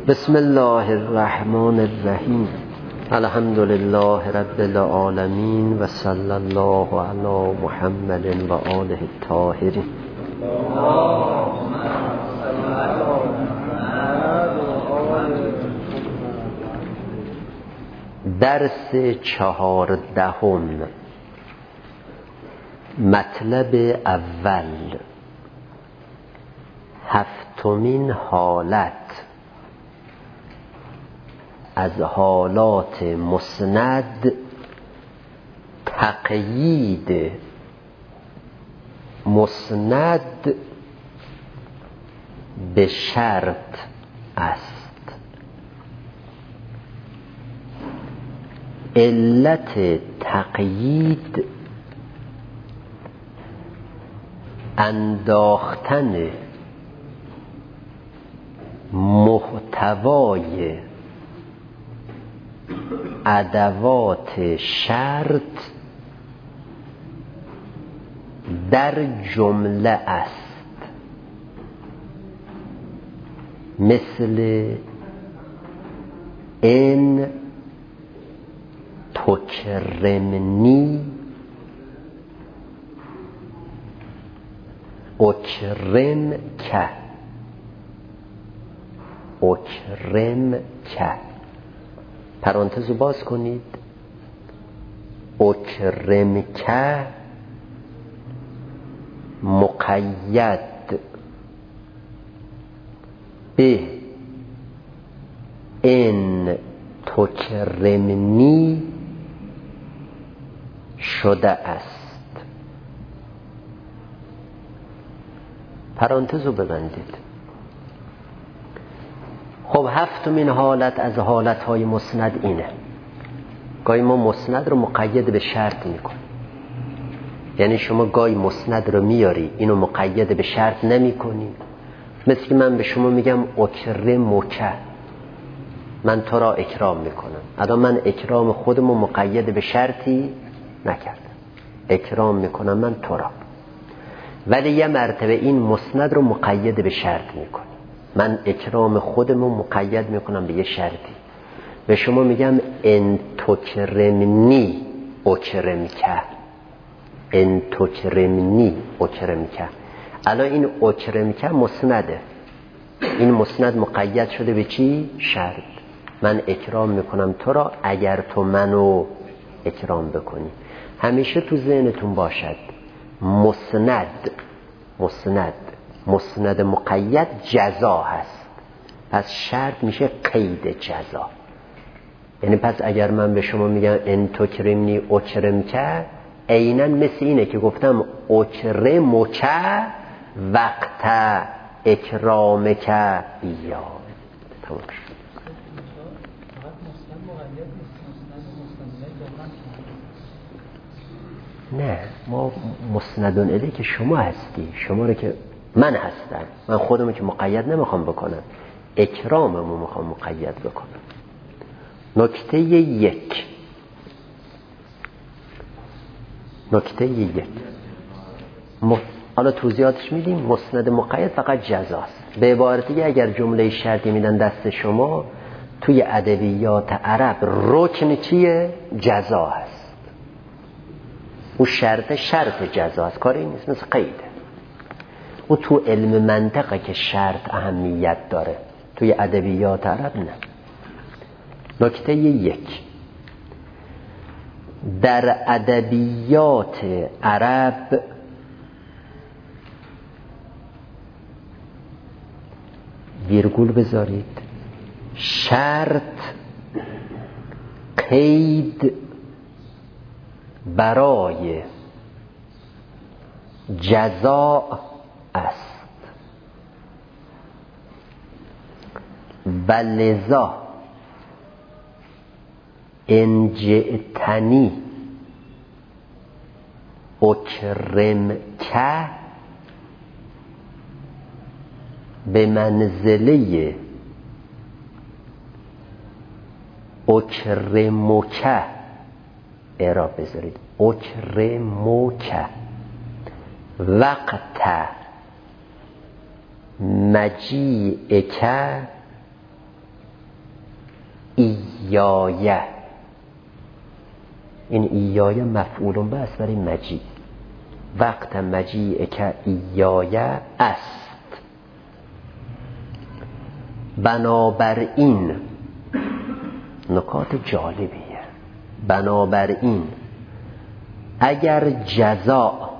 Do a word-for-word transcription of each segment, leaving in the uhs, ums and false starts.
بسم الله الرحمن الرحیم. الحمد لله رب العالمین و صلی الله علی محمد و آله الطاهرین. درس چهاردهم، مطلب اول، هفتمین حالت از حالات مسند تقیید مسند به شرط است. علت تقیید انداختن محتوای ادوات شرط در جمله است، مثل ان تکرمنی اکرم که اکرم که پرانتز رو باز کنید. اکرم که مقید به ان تکرمنی شده است. پرانتز رو ببندید. خب هفتمین حالت از حالتهای مسند اینه. گاهی ما مسند رو مقید به شرط میکنیم، یعنی شما گاهی مسند رو میاری اینو مقید به شرط نمی کنی. مثل که من به شما میگم اکرمک، من تو را اکرام میکنم. الان من اکرام خودمو مقید به شرطی نکردم، اکرام میکنم من تو را، ولی یه مرتبه این مسند رو مقید به شرط میکنم. من اکرام خودمو مقید میکنم به یه شرطی، به شما میگم ان تکرمنی اکرمک، ان تکرمنی اکرمک. الان این اکرمک مسنده، این مسند مقید شده به چی؟ شرط. من اکرام میکنم تو را اگر تو منو اکرام بکنی. همیشه تو ذهنتون باشد مسند مسند مسند مقید جزا هست، پس شرط میشه قید جزا. یعنی پس اگر من به شما میگم ان تکرمنی اکرمک، عیناً مثل اینه که گفتم اکرمک وقت اکرامک بیا. تمام شد. نه، ما مسندون الیه که شما هستی، شما رو که من هستم، من خودمو که مقید نمیخوام بکنم، اکراممو میخوام مقید بکنم. نکته یک نکته یک حالا توضیحاتش میدیم. مسند مقید فقط جزاست. به عبارت دیگه اگر جمله شرطی میدن دست شما، توی ادبیات عرب رکن چیه؟ جزا هست. او شرط شرط جزا هست، کاری نیست، مثل قیده. او تو علم منطقه که شرط اهمیت داره، توی ادبیات عرب نه. نکته یک، در ادبیات عرب ویرگول بذارید، شرط قید برای جزا است و لذا ان جئتنی اکرمک به منزله اکرمک اعراب بذارید. اکرمک وقت مجیئک ایایه، این ایایه مفعول به است برای مجیع. وقت مجیع که ایایه است. بنابراین نکات جالبیه. بنابراین اگر جزا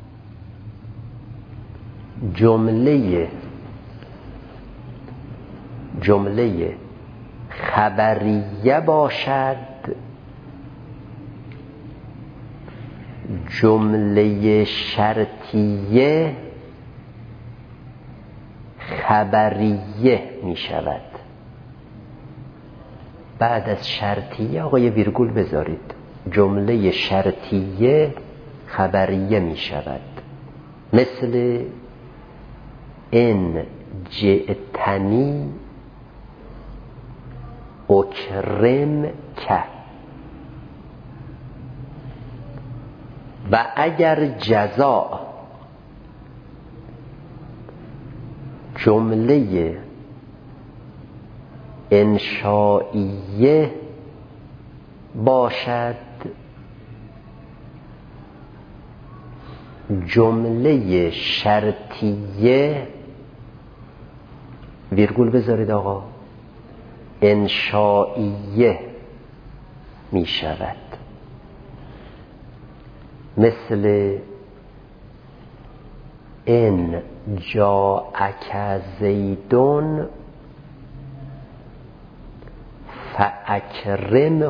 جمله جمله خبریه باشد، جمله شرطیه خبریه می شود. بعد از شرطیه آقا یه ویرگول بذارید، جمله شرطیه خبریه می شود. مثل ان جئتنی اکرم که. و اگر جزا جمله انشائیه باشد، جمله شرطیه ویرگول بذارید آقا انشائیه می شود. مثل ان جاءک زیدون فاکرمه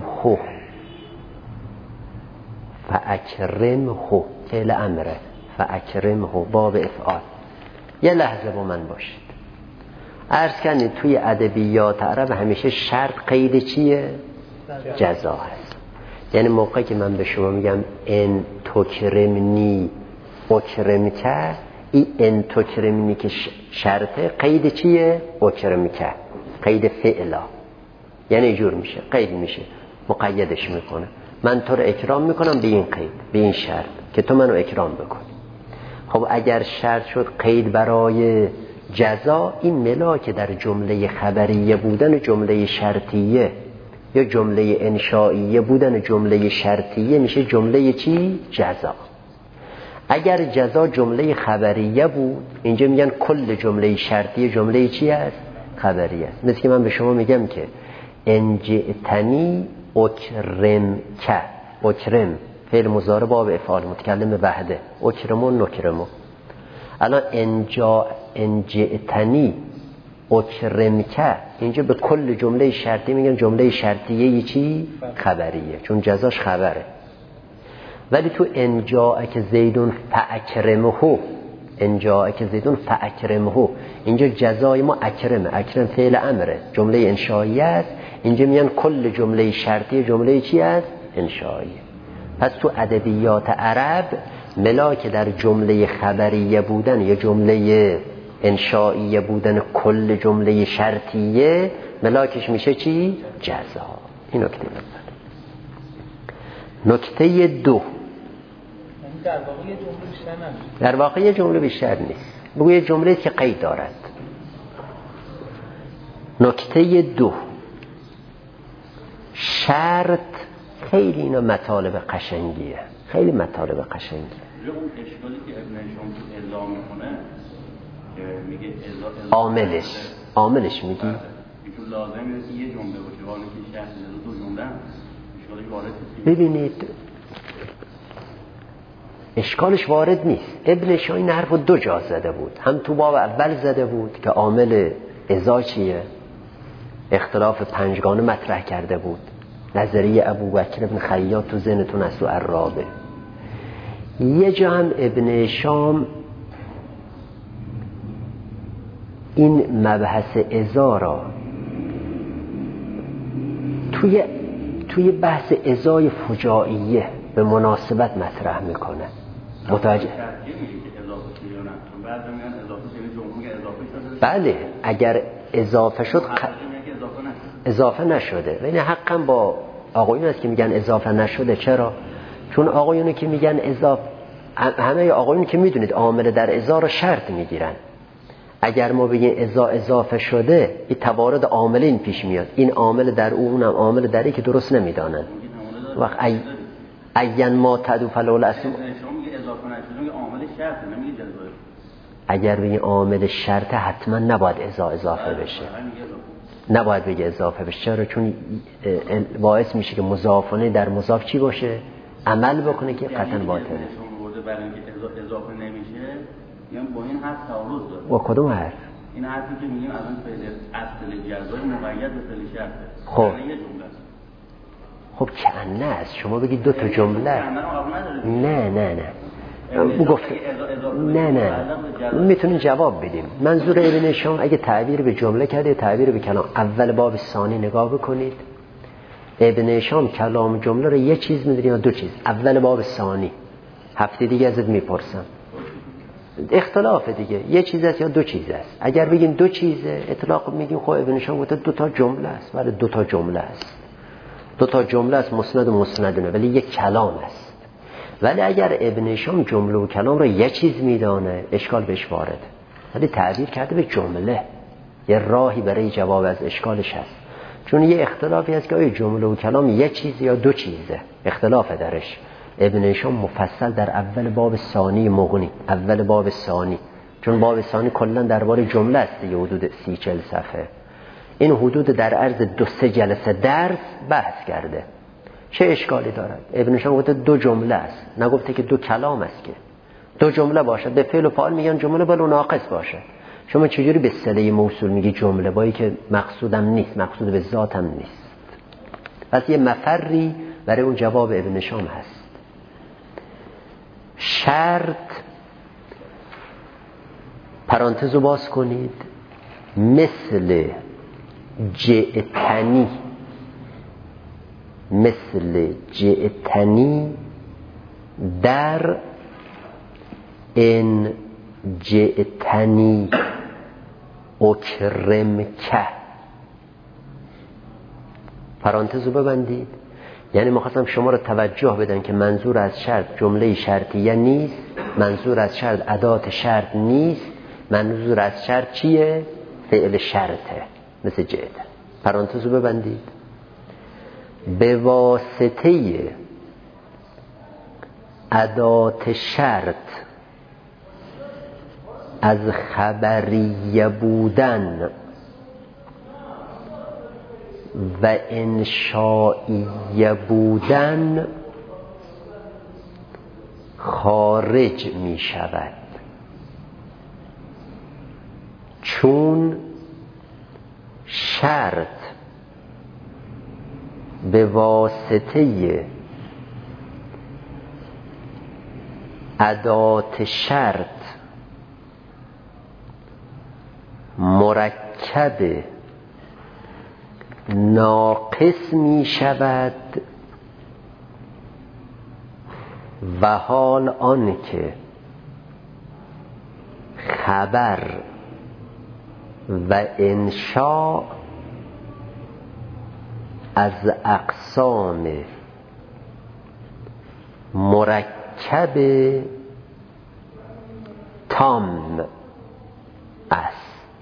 فاکرمه فعل امره، فاکرمه باب افعال. یه لحظه با من باشید. عرض کنید توی ادبیات عرب همیشه شرط قید چیه؟ جزا هست. یعنی موقعی که من به شما میگم ان تکرمنی اکرمکه، این ان تکرمنی که شرطه قید چیه؟ اکرمکه، قید فعلا. یعنی جور میشه، قید میشه، مقیدش میکنه. من تو رو اکرام میکنم به این قید، به این شرط که تو منو اکرام بکن. خب اگر شرط شد قید برای جزا، این ملاک در جمله خبریه بودن جمله شرطیه یا جمله انشائیه بودن جمله شرطیه میشه جمله چی؟ جزا. اگر جزا جمله خبریه بود، اینجا میگن کل جمله شرطیه جمله چی است؟ خبریه است. مثل که من به شما میگم که ان جئتنی اکرم که، اکرم فعل مضارع باب افعال متکلم وحده، اکرمون نکرمو. الان انجا انجئتنی اکرمکه، اینجا به کل جمله شرطی میگن جمله شرطیه چی؟ خبریه، چون جزاش خبره. ولی تو انجاءک زیدون فاکرمه، انجاءک زیدون فاکرمه، اینجا جزای ما اکرمه، اکرم فعل امره، جمله انشائیه است. اینجا میگن کل جمله شرطی جمله چی است؟ انشائیه. پس تو ادبیات عرب ملاک در جمله خبریه بودن یا جمله انشائیه بودن کل جمله شرطیه ملاکش میشه چی؟ جزا. این نکته اول. نکته دو، در واقع یه جمله بیشتر نمیشه. در واقع یه جمله بیشتر نیست، بگو یه جمله که قید دارد. نکته دو، شرط. خیلی اینا مطالب قشنگیه، خیلی مطالب قشنگیه. اون اشکالی که ابن هشام الا میکنه میگه الا عاملش عاملش میگی چون لازم نیست یه جمله باشه، ولی که شرط دو جمله اشکالی وارد نیست. ببینید اشکالش وارد نیست. ابن هشام این حرف رو دو جا زده بود، هم تو باب اول زده بود که عامل اذا چیه، اختلاف پنجگانه مطرح کرده بود، نظریه ابوبکر ابن خیاط تو ذهنتون از تو الرابع. یه جا هم ابن هشام این مبحث اذا را توی توی بحث ازای فجائیه به مناسبت مطرح میکنه. متوجه؟ بله اگر اضافه شد ق... اضافه نشده. ولی حقا با آقایون است که میگن اضافه نشده. چرا؟ چون آقایونی که میگن اضافه، همه آقایون که میدونید عامل در ازا رو شرط میگیرن. اگر ما بگیم اذا اضافه شده این توارد عاملین پیش میاد، این عامل در او اونم عامل در این که درست نمیدانن. وقت ای این ما تدو فلول اسم شما میگه اضافه نشده میگه عامل شرط نمیگه جزایی. اگر بگیم عامل شرط حتما نباید اذا اضافه بشه، نباید بگه اضافه بشه. چرا؟ چون باعث میشه که مضافانه در مضاف چی باشه؟ عمل بکنه که قطعا باطله. برای اینکه اضافه نمیشه میگم با این حرف تعارض داره. با کدوم حرف؟ این حرفی که میگیم الان فعل اصل جزای مقید به فعل شرطه. خب یه جمله است. خب کنه است. شما بگید دو تا جمله. نه نه نه او گفت نه نه میتونین جواب بدیم. منظور ابن هشام اگه تعبیر به جمله کرده تعبیر به کلام، اول باب ثانی نگاه بکنید. ابن هشام کلام جمله رو یه چیز میدونی یا دو چیز؟ اول باب ثانی. هفته دیگه ازت میپرسم. اختلاف دیگه یه چیز است یا دو چیز است. اگر بگیم دو چیزه اطلاق میگیم خب ابن هشام گفته دو تا جمله است. ولی دو تا جمله است. دو تا جمله است، مسند و مسندونه، ولی یک کلام است. ولی اگر ابن هشام جمله و کلام رو یه چیز میدانه اشکال بهش وارد، ولی تعبیر کرده به جمله، یه راهی برای جواب از اشکالش هست. چون یه اختلافی هست که آیا جمله و کلام یه چیز یا دو چیزه، اختلاف درش. ابن هشام مفصل در اول باب ثانی مغنی، اول باب ثانی، چون باب ثانی کلا درباره جمله است، یه حدود سی چل صفحه. این حدود در عرض دو سه جلسه درس بحث کرده. چه اشکالی دارد؟ ابن هشام گفته دو جمله است، نگفته که دو کلام است. که دو جمله باشه به فعل و فاعل میگن جمله، بلو ناقص باشه. شما چجوری به صله موصول میگی جمله با اینکه مقصودم نیست، مقصود به ذاتم نیست؟ پس یه مفری برای اون جواب ابن هشام هست. شرط پرانتزو باز کنید، مثل جئتنی، مثل جئتنی در ان جئتنی اکرمکه. پرانتزو ببندید. یعنی می‌خواستم شما رو توجه بدن که منظور از شرط جمله شرطیه نیست، منظور از شرط ادات شرط نیست، منظور از شرط چیه؟ فعل شرطه، مثل جئت. پرانتزو ببندید. به واسطه ادات شرط از خبریه بودن و انشائیه بودن خارج می شود، چون شرط به واسطه ادات شرط مرکب ناقص می شود و حال آن که خبر و انشاء از اقسام مرکب تام است.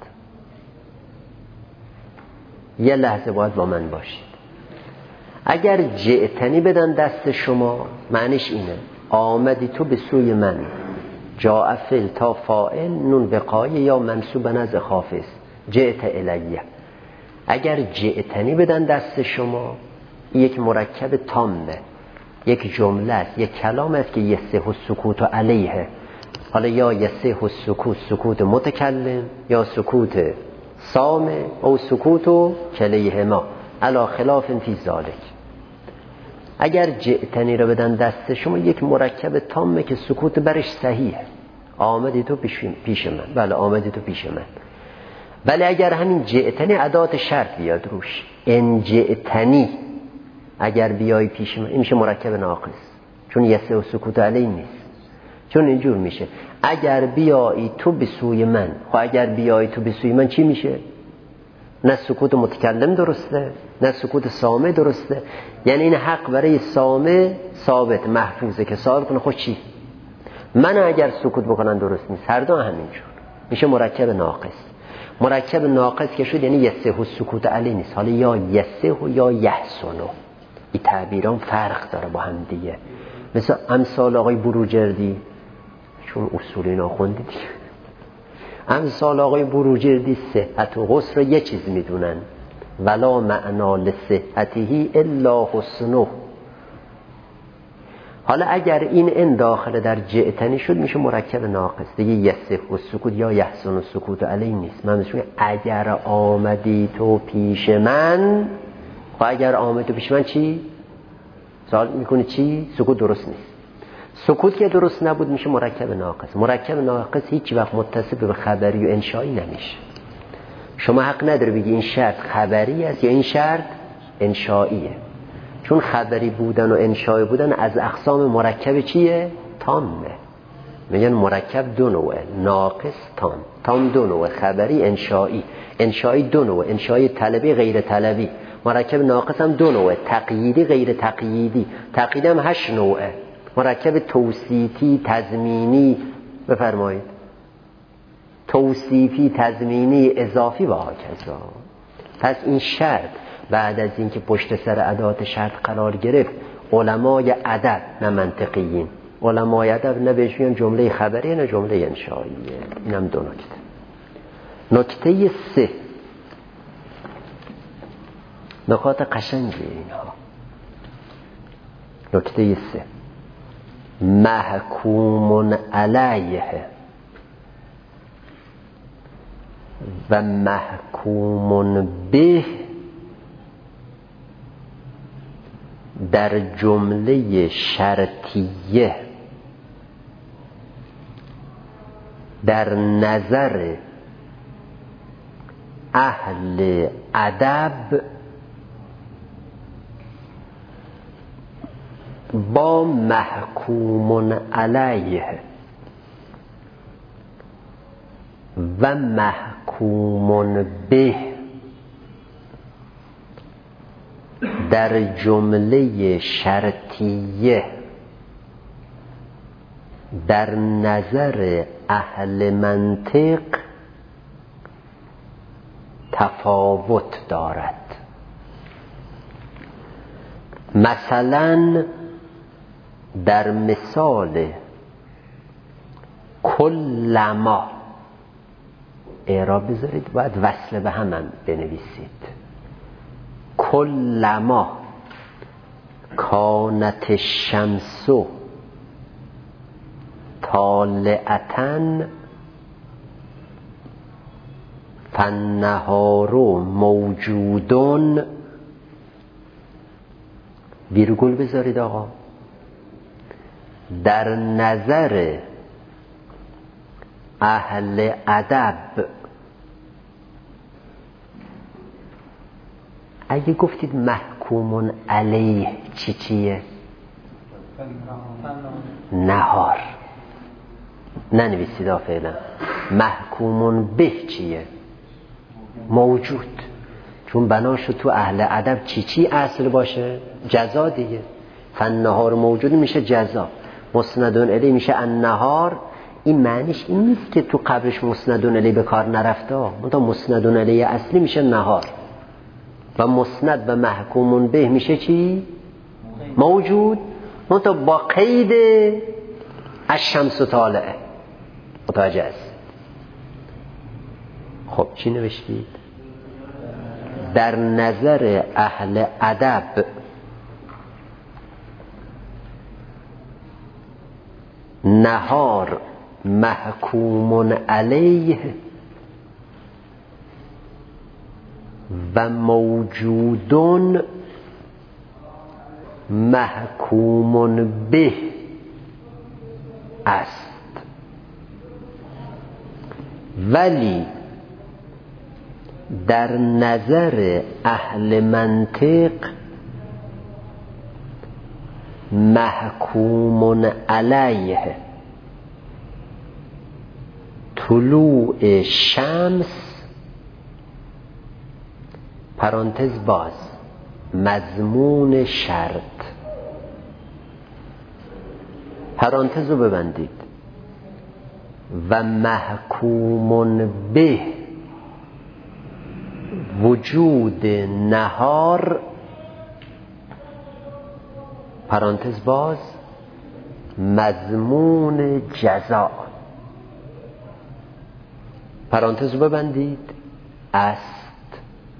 یه لحظه باید با من باشید. اگر جئتنی بدن دست شما معنیش اینه آمدی تو به سوی من، جاء فعل تا فاعل نون وقایه یا منصوب نزد خافض جئت الیه. اگر جئتنی بدن دست شما یک مرکب تامه، یک جمله است، یک کلام است که یصح السکوت علیه. حالا یا یصح السکوت سکوت متکلم یا سکوت سامع او سکوت کلیهما علی خلاف فی ذلک. اگر جئتنی رو بدن دست شما یک مرکب تامه که سکوت برش صحیحه، آمدی تو پیش من، بله آمدی تو پیش من. ولی اگر همین جئتنی ادات شرط بیاد روش، ان جئتنی اگر بیای پیش من، این میشه مرکب ناقص، چون یسه و سکوت علی نیست. چون اینجور میشه اگر بیایی تو به سوی من، خب اگر بیایی تو به سوی من چی میشه؟ نه سکوت متکلم درسته نه سکوت سامع درسته. یعنی این حق برای سامع ثابت محفوظه که سوال کنه خود چی؟ من اگر سکوت بکنن درست نیست، هر دو همینجور. میشه مرکب ناقص. مرکب ناقص که شد یعنی یسه و سکوت علی نیست، حالا یا یسه و یا یحسنو. این تعبیران فرق داره با هم دیگه. مثل امثال آقای بروجردی، چون اصول اینا خوندید، امثال آقای بروجردی صحت و غسل رو یه چیز میدونن، ولا معنا لصحته الا حسنه. حالا اگر این ان داخل در جئتنی شد میشه مرکب ناقص دیگه، یسه و سکوت یا یحسن و سکوت علی نیست. من میگم اگر آمدی تو پیش من، خب اگر آمدی تو پیش من چی؟ سوال میکنی چی؟ سکوت درست نیست. سکوت که درست نبود میشه مرکب ناقص. مرکب ناقص هیچ وقت متصل به خبری و انشایی نمیشه. شما حق نداره بگی این شرط خبری است یا این شرط انشاییه، چون خبری بودن و انشایی بودن از اقسام مرکب چیه؟ تامه. میگن مرکب دو نوعه، ناقص تام. تام دو نوعه، خبری انشایی. انشایی دو نوعه، انشایی طلبی غیر طلبی. مرکب ناقص هم دو نوعه، تقییدی غیر تقییدی. تقییدی هم هشت نوعه، مرکب توصیفی تضمینی. بفرمایید توصیفی تضمینی اضافی و هاکذا. پس این شرط بعد از اینکه پشت سر ادات شرط قرار گرفت، علمای ادب نه منطقیین، علمای ادب نه بهش میگن جمله خبری نه جمله انشائیه. اینم دو نکته. نکته سه، نکات قشنگه اینها. نکته سه، محکوم علیه و محکوم به در جمله شرطیه در نظر اهل ادب با محکوم علیه و محکوم به در جمله شرطیه در نظر اهل منطق تفاوت دارد. مثلا در مثال کلما اعراب بذارید، باید وصل به هم, هم بنویسید. کلما کانت الشمس طالعتن فالنهار موجودون. ویرگول بذارید آقا. در نظر اهل ادب اگه گفتید محکومون علیه چی چیه؟ نهار. ننویسید فعلا. محکومون به چیه؟ موجود. چون بناشو تو اهل ادب چی چی اصل باشه؟ جزا دیگه. فالنهار موجود میشه جزا. مسندون الی میشه النهار. این معنیش این نیست که تو قبلش مسندون الی به کار نرفته، منتها مسندون الی اصلی میشه نهار و مسند و محکومون به میشه چی؟ موجود، منتها با قید الشمس طالعه. متوجه است؟ خب چی نوشتید؟ در نظر اهل ادب نهار محکوم علیه و موجودون محکوم به است، ولی در نظر اهل منطق محکوم علیه طلوع شمس پرانتز باز مضمون شرط. پرانتز رو ببندید. و محکوم به وجود نهار پرانتز باز مضمون جزا پرانتز ببندید است.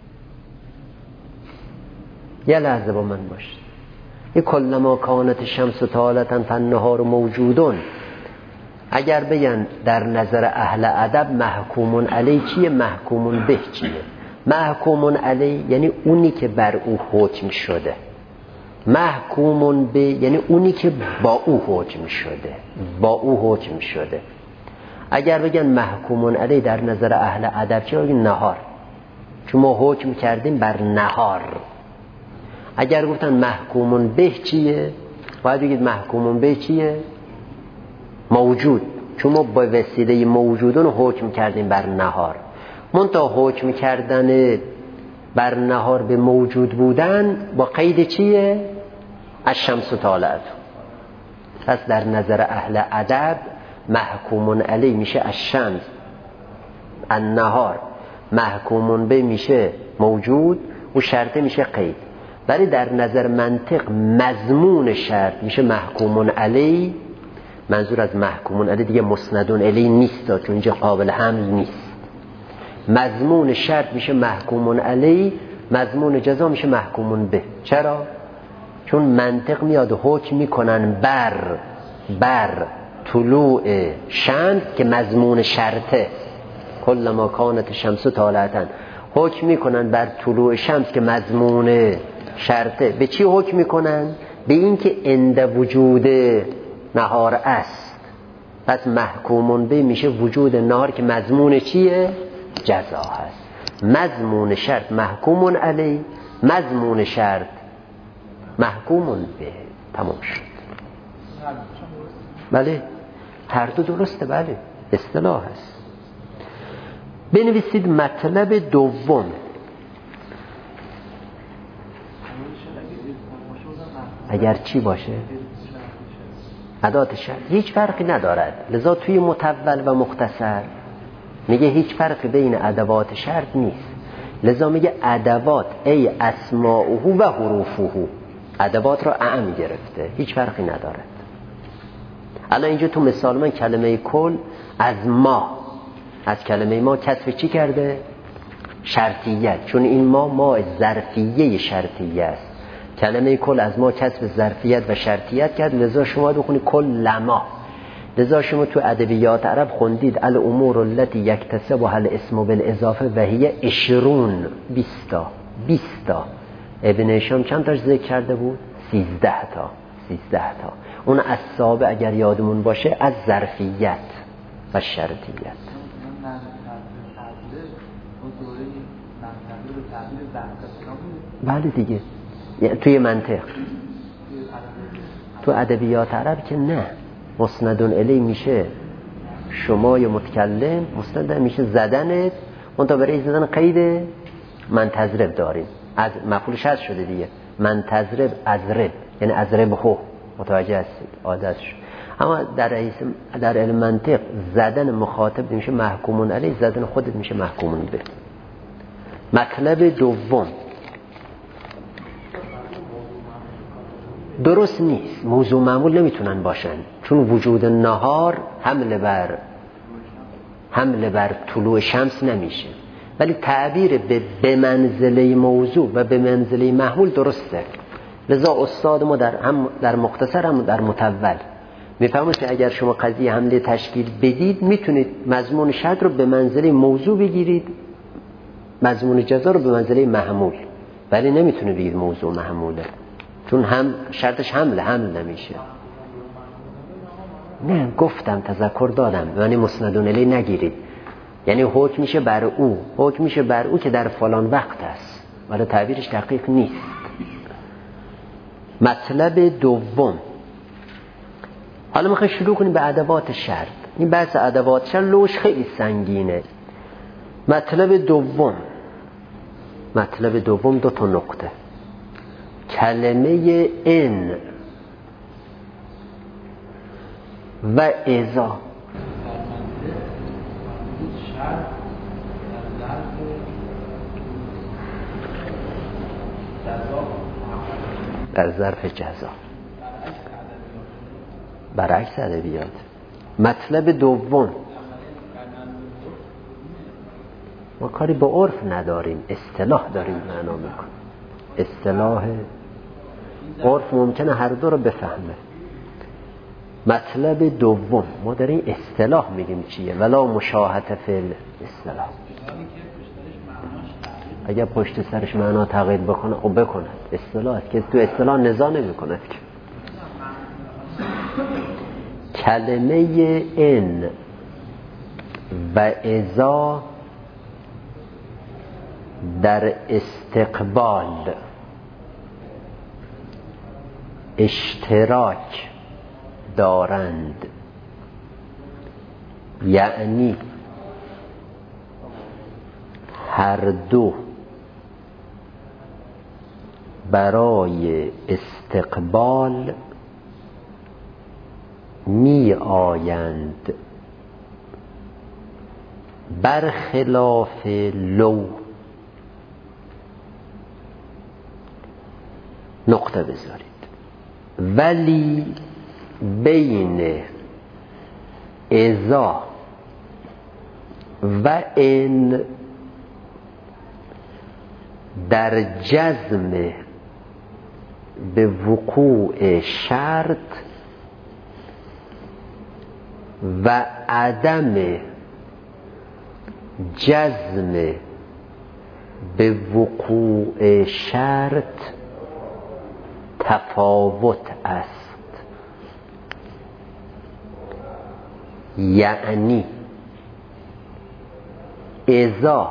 یه لحظه با من باشید. این کلما کانت شمس طالعا فالنهار موجودون، اگر بگن در نظر اهل ادب محکومون علی چیه، محکومون به چیه؟ محکومون علی یعنی اونی که بر او حکم شده، محکومون به یعنی اونی که با او حکم شده، با او حکم شده. اگر بگن محکومون علی در نظر اهل ادب چیه، بگن نهار، چون ما حکم کردیم بر نهار. اگر گفتن محکومون به چیه، باید بگید محکومون به چیه، موجود، چون ما با وسیله موجودون حکم کردیم بر نهار. منتها حکم کردن بر نهار به موجود بودن با قید چیه؟ الشمس طالعت. پس در نظر اهل ادب محکومون علی میشه الشمس، النهار، محکومون به میشه موجود و شرطه میشه قید. ولی در نظر منطق مضمون شرط میشه محکومون علی. منظور از محکومون علی دیگه مسندون علی نیست، چون اینجا قابل حمل نیست. مضمون شرط میشه محکومون علی، مضمون جزا میشه محکومون به. چرا؟ چون منطق میاد حکم میکنن بر بر طلوع شمس که مضمون شرطه، کلما کانت شمس طالعا، حکم میکنن بر طلوع شمس که مضمون شرطه. به چی حکم میکنن؟ به این که عند وجود نهار است. پس محکومون به میشه وجود نهار که مضمون چیه؟ جزا هست. مضمون شرط محکومون علی، مضمون شرط محکومون به. تمام شد. بله هر دو درسته. بله اصطلاح هست. بنویسید مطلب دوم. اگر چی باشه؟ ادات شرط هیچ فرقی ندارد. لذا توی مطول و مختصر میگه هیچ فرقی بین ادوات شرط نیست. لذا میگه ادوات ای اسماؤه و حروفه، ادوات را اعم گرفته، هیچ فرقی ندارد. الان اینجا تو مثال من کلمه کل از ما، از کلمه ما کسب چی کرده؟ شرطیت، چون این ما ما ظرفیه شرطیه است. کلمه کل از ما کسب ظرفیت و شرطیت کرد. لذا شما بخونید کل ما. لذا شما تو ادبیات عرب خوندید الامور التي یکتسبها الاسم بالاضافه و هی عشرون، بیستا بیستا. ابن هشام چند تاش ذکر کرده بود؟ سیزده تا سیزده تا. اون اصحابه اگر یادمون باشه از ظرفیت و شرطیت. بله دیگه، توی منطق. تو ادبیات عرب که نه، مسندون الی میشه شما یا متکلم، مسند میشه زدنت. اون تا برای زدن قید من تضرب داریم، از مفعولش هست شده دیگه، من تضرب ازرب، یعنی ازرب هو. متوجه هستید؟ عادت شد. اما در در علم منطق زدن مخاطب میشه محکومون علی، زدن خودت میشه محکومون به. مطلب دوم درست نیست. موضوع معمول نمیتونن باشن، چون وجود نهار حمل بر حمل بر طلوع شمس نمیشه. ولی تعبیر به به منزله موضوع و به منزله محمول درسته. لذا استاد ما در هم در مختصر هم در مطول میفهمید که اگر شما قضیه حمله تشکیل بدید میتونید مضمون شرط رو به منزله موضوع بگیرید، مضمون جزا رو به منزله محمول، ولی نمیتونه بگید موضوع محموله، چون هم شرطش حمله حمل نمیشه. نه گفتم تذکر دادم، یعنی مسندون الی نگیرید، یعنی حکم میشه بر او، حکم میشه بر او که در فلان وقت است، ولی تعبیرش دقیق نیست. مطلب دوم. حالا میخوای شروع کنیم به ادوات شرط. این بحث ادوات شرط لوش خیلی سنگینه. مطلب دوم، مطلب دوم دو تا نکته. کلمه ان و اذا. در ظرف جزا برعکس ادبیات. مطلب دوم، ما کاری با عرف نداریم، اصطلاح داریم معنا میکنیم. اصطلاح عرف ممکنه هر دو رو بفهمه. مطلب دوم ما داریم اصطلاح میگیم چیه، ولا مشاهده فی الاصطلاح. اگر پشت سرش معنا تغییر بکنه او بکند، اصطلاح است که تو اصطلاح نزاع نمیکند که. کلمه ان و اذا در استقبال اشتراک دارند، یعنی هر دو برای استقبال می آیند، برخلاف لو. نقطه بذارید. ولی بین اذا و ان در جزم به وقوع شرط و عدم جزم به وقوع شرط تفاوت است. یعنی اذا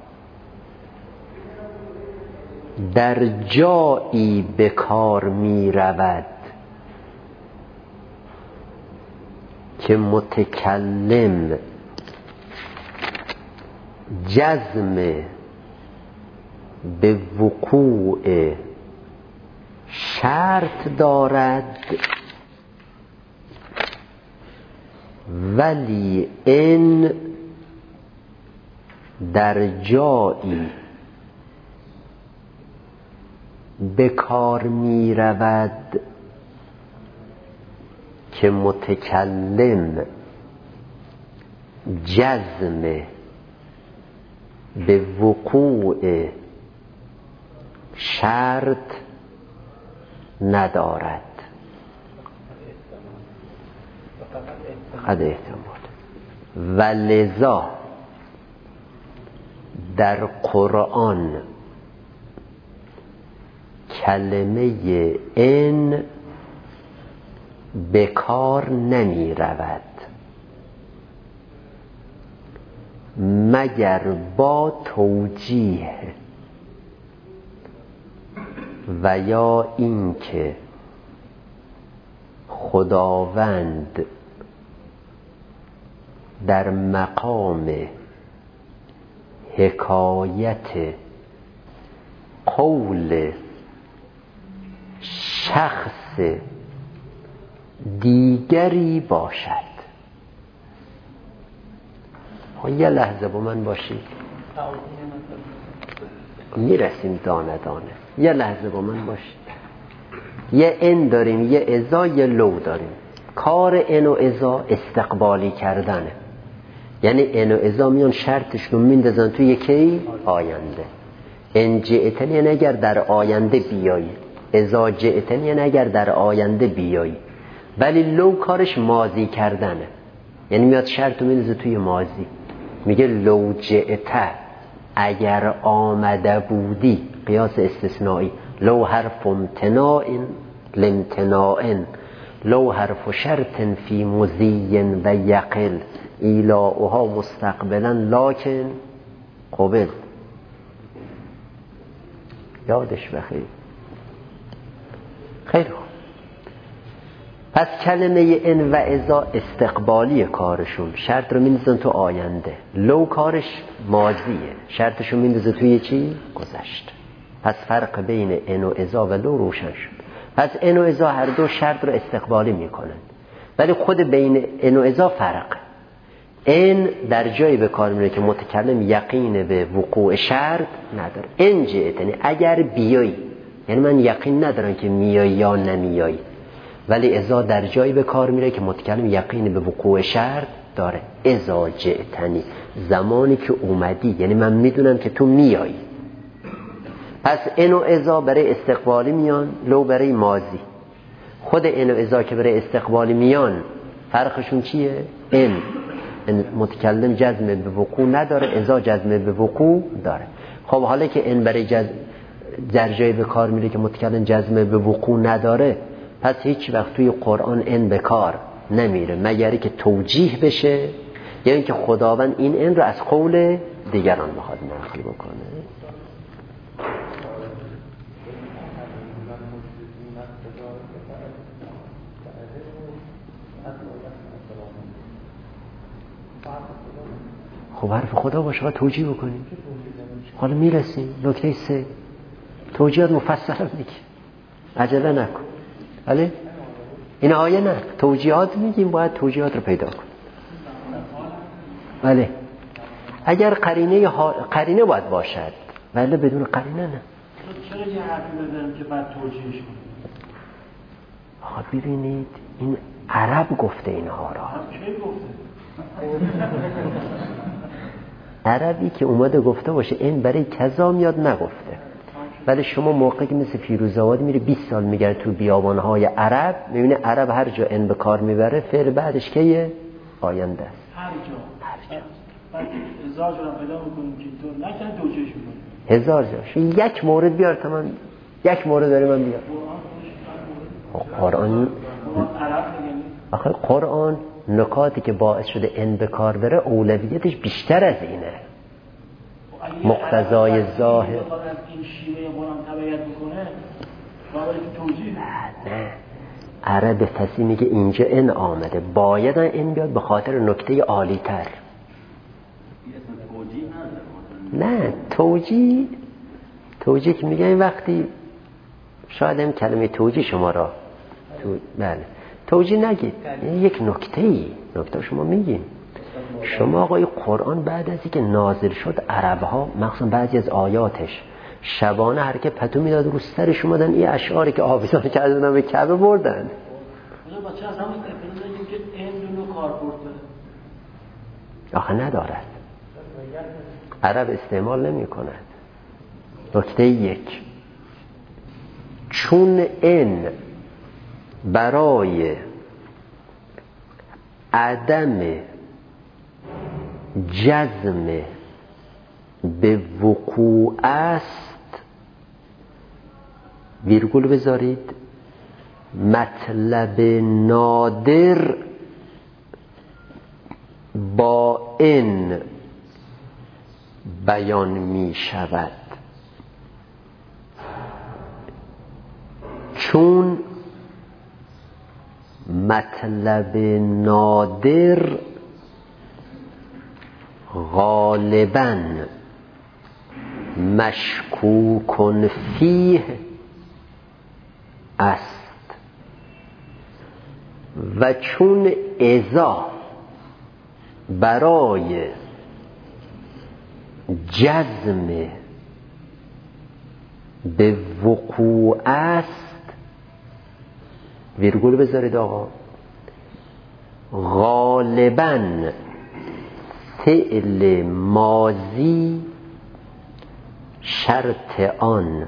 در جایی به کار می رود که متکلم جزم به وقوع شرط دارد، ولی این در جایی به کار می رود که متکلم جزم به وقوع شرط ندارد. قد احتمال. و لذا در قرآن کلمه ان به کار نمی رود مگر با توجیه و یا اینکه خداوند در مقام حکایت قول شخص دیگری باشد. یه لحظه با من باشید، میرسیم دانه دانه. یه لحظه با من باشید. یه ان داریم، یه اذا، یه لو داریم. کار ان و اذا استقبالی کردنه، یعنی ان و اذا میان شرطش رو میندازن توی یکی آینده. ان جئتن یعنی اگر در آینده بیایی، اذا جئتن یعنی اگر در آینده بیایی. ولی لو کارش ماضی کردنه، یعنی میاد شرط رو میندازه توی ماضی. میگه لو جئت، اگر آمده بودی، قیاس استثنایی. لو حرف امتناع لامتناع، لو حرف شرط فی مضی و یقل، ایلاؤها مستقبلا لکن قبل. یادش بخیر. خیلی خوب. پس کلمه ان و اذا استقبالی کارشون، شرط رو میندازن تو آینده. لو کارش ماضیه، شرطش رو میندازه توی چی؟ گذشته. پس فرق بین ان و اذا و لو روشن شد. پس ان و اذا هر دو شرط رو استقبالی میکنن، ولی خود بین ان و اذا فرق. ان در جایی به کار میره که متکلم یقین به وقوع شرط نداره. ان جئتنی، اگر بیایی، یعنی من یقین ندارم که میایی یا نمیایی، ولی اذا در جایی به کار میره که متکلم یقین به وقوع شرط داره. اذا جئتنی، زمانی که اومدی، یعنی من میدونم که تو میایی. پس ان و اذا برای استقبالی میان، لو برای ماضی. خود ان و اذا که برای استقبالی میان فرقشون چیه؟ ان متکلم جزم به وقوع نداره، اذا جزم به وقوع داره. خب حالا که ان برای جزم در جایی به کار میره که متکلم جزم به وقوع نداره، پس هیچ وقت توی قرآن ان به کار نمیره مگر که توجیه بشه، یعنی که خداوند این ان رو از قول دیگران بخواد نقل بکنه. خب حرف خدا باشه، باید توجیه بکنیم. حالا میرسیم نکته سه، توجیهات مفصل میگه، عجله نکن. ولی این آیه نه، توجیهات میگیم، باید توجیهات رو پیدا کن. ولی اگر قرینه ها... قرینه باید باشد، ولی بدون قرینه نه. چرا یه حرفی بزنیم که بعد توجیهش کنیم؟ آقا ببینید این عرب گفته اینها را. چه گفته؟ عربی که اومده گفته باشه این برای کذا میاد نگفته. ولی شما موقعی که مثل فیروزآباد میره بیست سال میگره تو بیابانهای عرب، میبینه عرب هر جا این به کار میبره فعل بعدش که آینده است. هر جا هر جا بعد هزار جا پیدا میکنیم که اینطور نکنه توجیهش میکنیم. هزار جا یک مورد بیار تمام، یک مورد داره من بیار. قرآن آخه قرآن نکاتی که باعث شده ان به کار بره اولویتش بیشتر از اینه. مقتضای ظاهر این شیوه قرآن تبعیت میکنه باید توجیه. نه عرب فصیح میگه اینجا ان آمده، باید این بیاد به خاطر نکته عالی تر. نه توجیه، توجیه که میگه این وقتی شاید این کلمه توجیه شما را تو... بله توجیه نگید، این یک نکته ای نکته شما میگین. شما آقای قرآن بعد از اینکه نازل شد عربها مخصوصا بعضی از آیاتش شبانه هر که پتو میداد رو سرش اومدن این اشعاری که آویزان کردن به کعبه بردن. حالا بچه از همون استفاده داریم که این دونو کاربرد داره. آخه ندارد، عرب استعمال نمی کند. نکته یک، چون این برای عدم جزم به وقوع است، ویرگول بذارید، مطلب نادر با این بیان می شود. چون مطلب نادر غالباً مشکوک فیه است و چون اذا برای جزم به وقوع است، ویرگول بذارید آقا، غالباً فعل ماضی شرط آن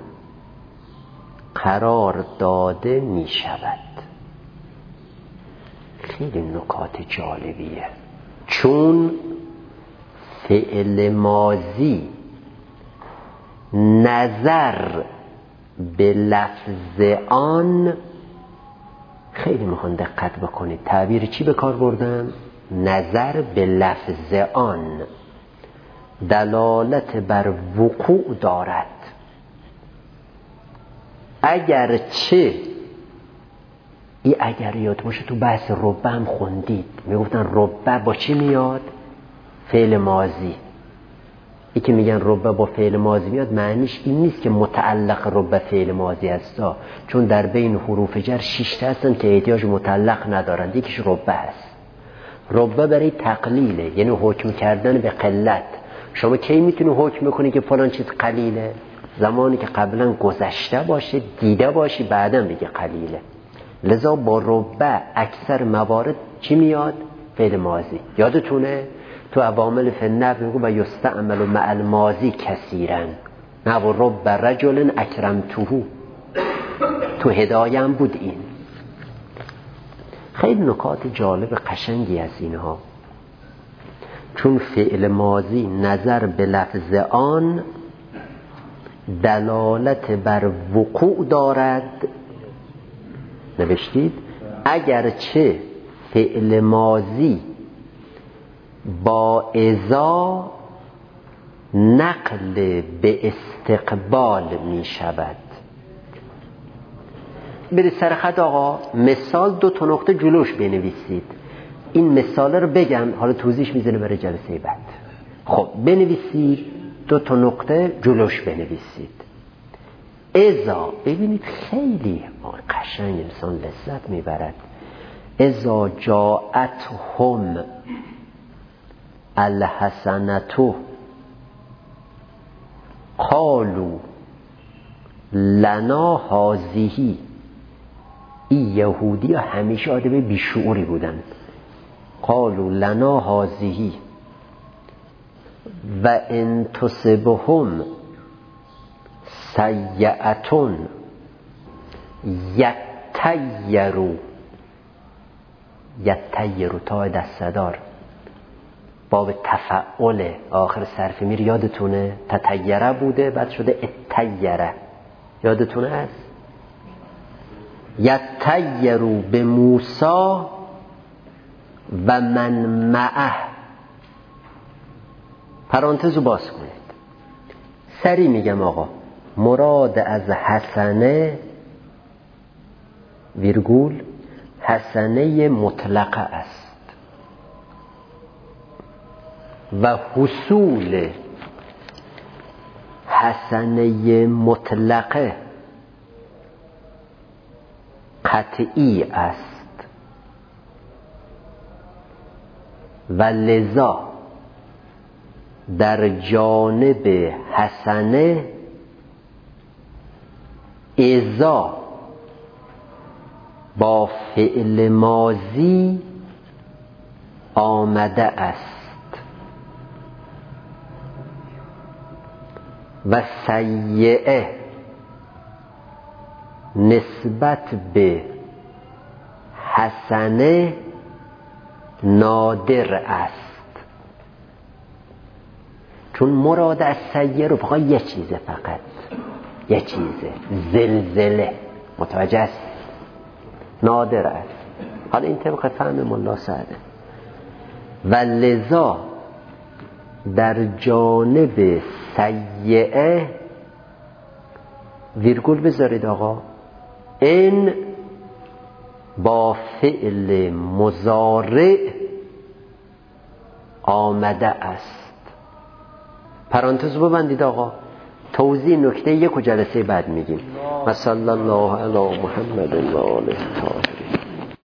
قرار داده می شود. خیلی نکات جالبیه. چون فعل ماضی نظر به لفظ آن، خیلی میخوان دقت بکنید تعبیر چی به کار بردن؟ نظر به لفظ آن دلالت بر وقوع دارد. اگرچه این اگر یاد باشه تو بحث ربه هم خوندید، میگفتن ربه با چی میاد؟ فعل ماضی. ای که میگن ربه با فعل ماضی میاد معنیش این نیست که متعلق ربه فعل ماضی هستا، چون در بین حروف جر شش تا هستن که احتیاج متعلق ندارند، یکیش ربه هست. ربه برای تقلیله، یعنی حکم کردن به قلت. شما کی میتونی حکم بکنی که فلان چیز قلیله؟ زمانی که قبلا گذشته باشه، دیده باشی، بعدا بگه قلیله. لذا با ربه اکثر موارد چی میاد؟ فعل ماضی. یادتونه تو عوامل فنر میگو و یستعمل مع الماضی کثیرا، نه و رب رجل اکرمته. تو هدایم بود این. خیلی نکات جالب قشنگی از اینها، چون فعل ماضی نظر به لفظ آن دلالت بر وقوع دارد. نوشتید اگرچه فعل ماضی با اذا نقل به استقبال می شود. برید سر خط آقا، مثال دو تا نقطه جلوش بنویسید. این مثال رو بگم، حالا توضیحش میزنه برای جلسه بعد. خب بنویسید، دو تا نقطه جلوش بنویسید. اذا، ببینید خیلی قشنگ انسان لذت میبرد. اذا جاءتهم الحسنة قالوا لنا هذه. این یهودی ها همیشه آدم بیشعوری بودن. قالوا لنا هذه و ان تصبهم سیئة یتطیروا. یتطیروا تا دستدار باب تفعل آخر صرف میر یادتونه؟ تطیره بوده بعد شده اتطیره، یادتونه است؟ یتطیروا به موسی و من معه. پرانتزو باز کنید. سری میگم آقا، مراد از حسنه ویرگول حسنه مطلقه است و حصول حسنه مطلقه قطعی است و لذا در جانب حسنه اذا با فعل ماضی آمده است و سیئه نسبت به حسنه نادر است. چون مراد از سیئه رو فقط یه چیزه، فقط یه چیزه، زلزله. متوجه است؟ نادر است. حالا این طبق فهم ملا سعده. و لذا در جانب سیئه ویرگول بذارید آقا، این با فعل مضارع آمده است. پرانتز ببندید آقا، توضیح نکته یک و جلسه بعد میگیم. و صلی الله علی محمد و آله.